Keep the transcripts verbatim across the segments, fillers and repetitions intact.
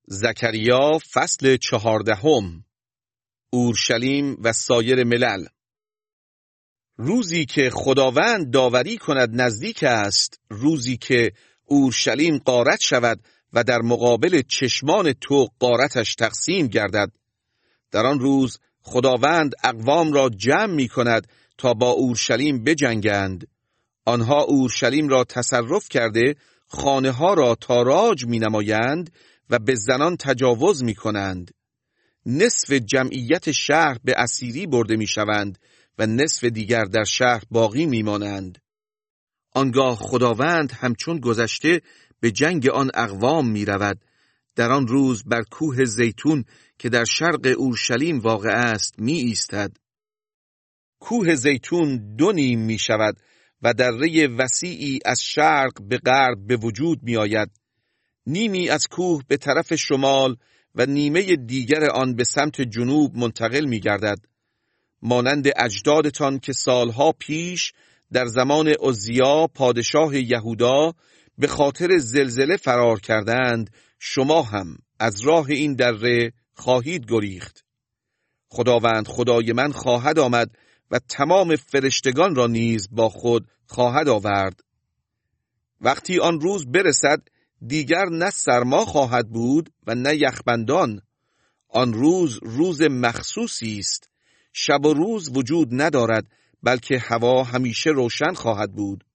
زکریا فصل چهاردهم. اورشلیم و سایر ملل. روزی که خداوند داوری کند نزدیک است، روزی که اورشلیم غارت شود و در مقابل چشمان تو غارتش تقسیم گردد. در آن روز خداوند اقوام را جمع می کند تا با اورشلیم بجنگند. آنها اورشلیم را تصرف کرده خانه ها را تاراج می نمایند و به زنان تجاوز می کنند. نصف جمعیت شهر به اسیری برده می شوند و نصف دیگر در شهر باقی می مانند. آنگاه خداوند همچون گذشته به جنگ آن اقوام می رود. در آن روز بر کوه زیتون که در شرق اورشلیم واقع است می ایستد. کوه زیتون دو نیم می شود و دره وسیعی از شرق به غرب به وجود می آید. نیمی از کوه به طرف شمال و نیمه دیگر آن به سمت جنوب منتقل می گردد. مانند اجدادتان که سالها پیش در زمان عزیا پادشاه یهودا به خاطر زلزله فرار کردند، شما هم از راه این دره خواهید گریخت. خداوند خدای من خواهد آمد و تمام فرشتگان را نیز با خود خواهد آورد. وقتی آن روز برسد دیگر نه سرما خواهد بود و نه یخبندان. آن روز روز مخصوصی است. شب و روز وجود ندارد، بلکه هوا همیشه روشن خواهد بود.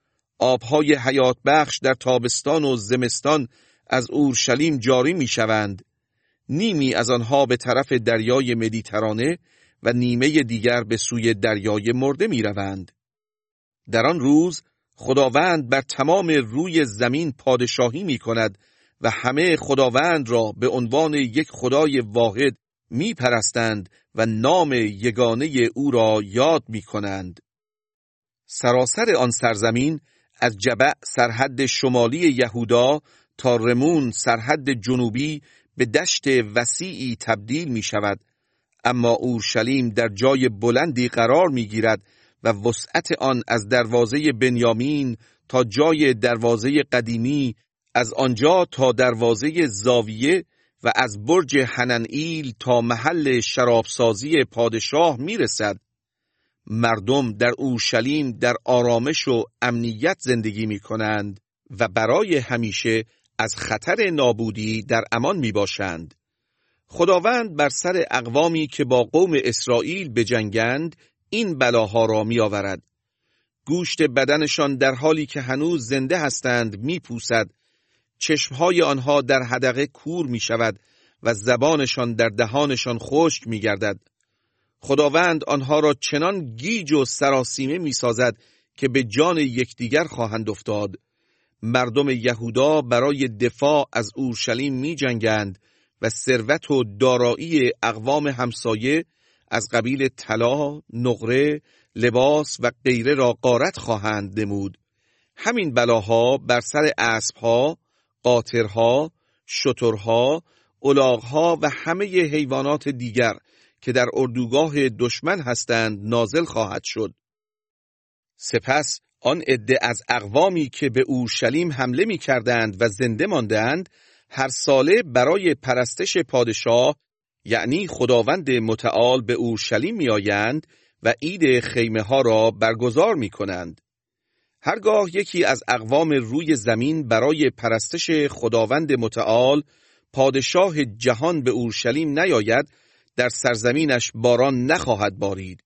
آبهای حیات بخش در تابستان و زمستان از اورشلیم جاری می شوند. نیمی از آنها به طرف دریای مدیترانه و نیمه دیگر به سوی دریای مرده می روند. در آن روز خداوند بر تمام روی زمین پادشاهی می کند و همه خداوند را به عنوان یک خدای واحد می پرستند و نام یگانه او را یاد می کنند. سراسر آن سرزمین از جبع سرحد شمالی یهودا تا رمون سرحد جنوبی به دشت وسیعی تبدیل می شود، اما اورشلیم در جای بلندی قرار می گیرد و وسعت آن از دروازه بنیامین تا جای دروازه قدیمی، از آنجا تا دروازه زاویه و از برج حننئیل تا محل شرابسازی پادشاه می رسد. مردم در اورشلیم در آرامش و امنیت زندگی می کنند و برای همیشه از خطر نابودی در امان می باشند. خداوند بر سر اقوامی که با قوم اسرائیل بجنگند این بلاها را می آورد. گوشت بدنشان در حالی که هنوز زنده هستند می پوسد. چشمهای آنها در حدقه کور می شود و زبانشان در دهانشان خشک می گردد. خداوند آنها را چنان گیج و سراسیمه می سازد که به جان یکدیگر خواهند افتاد. مردم یهودا برای دفاع از اورشلیم می جنگند و ثروت و دارایی اقوام همسایه از قبیل طلا، نقره، لباس و غیره را غارت خواهند نمود. همین بلاها بر سر اسبها، قاطرها، شترها، الاغها و همه حیوانات دیگر که در اردوگاه دشمن هستند نازل خواهد شد. سپس آن عده از اقوامی که به اورشلیم حمله می کردند و زنده ماندند، هر ساله برای پرستش پادشاه یعنی خداوند متعال به اورشلیم می آیند و عید خیمه ها را برگزار می کنند. هرگاه یکی از اقوام روی زمین برای پرستش خداوند متعال پادشاه جهان به اورشلیم نیاید، در سرزمینش باران نخواهد بارید.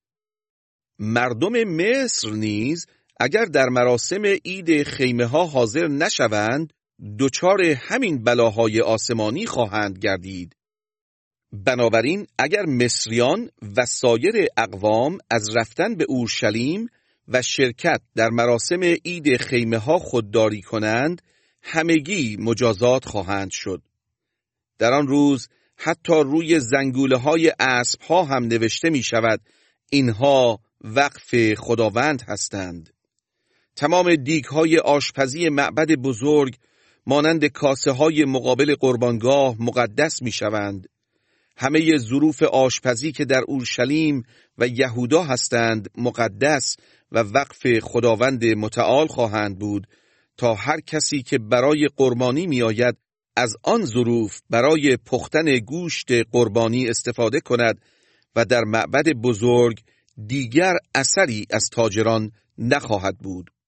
مردم مصر نیز اگر در مراسم عید خیمه ها حاضر نشوند، دچار همین بلاهای آسمانی خواهند گردید. بنابراین اگر مصریان و سایر اقوام از رفتن به اورشلیم و شرکت در مراسم عید خیمه ها خودداری کنند، همگی مجازات خواهند شد. در آن روز حتی روی زنگوله های اسب ها هم نوشته می شود اینها وقف خداوند هستند. تمام دیگ های آشپزی معبد بزرگ مانند کاسه های مقابل قربانگاه مقدس می شوند. همه ظروف آشپزی که در اورشلیم و یهودا هستند مقدس و وقف خداوند متعال خواهند بود تا هر کسی که برای قربانی می آید از آن ظروف برای پختن گوشت قربانی استفاده کند و در معبد بزرگ دیگر اثری از تاجران نخواهد بود.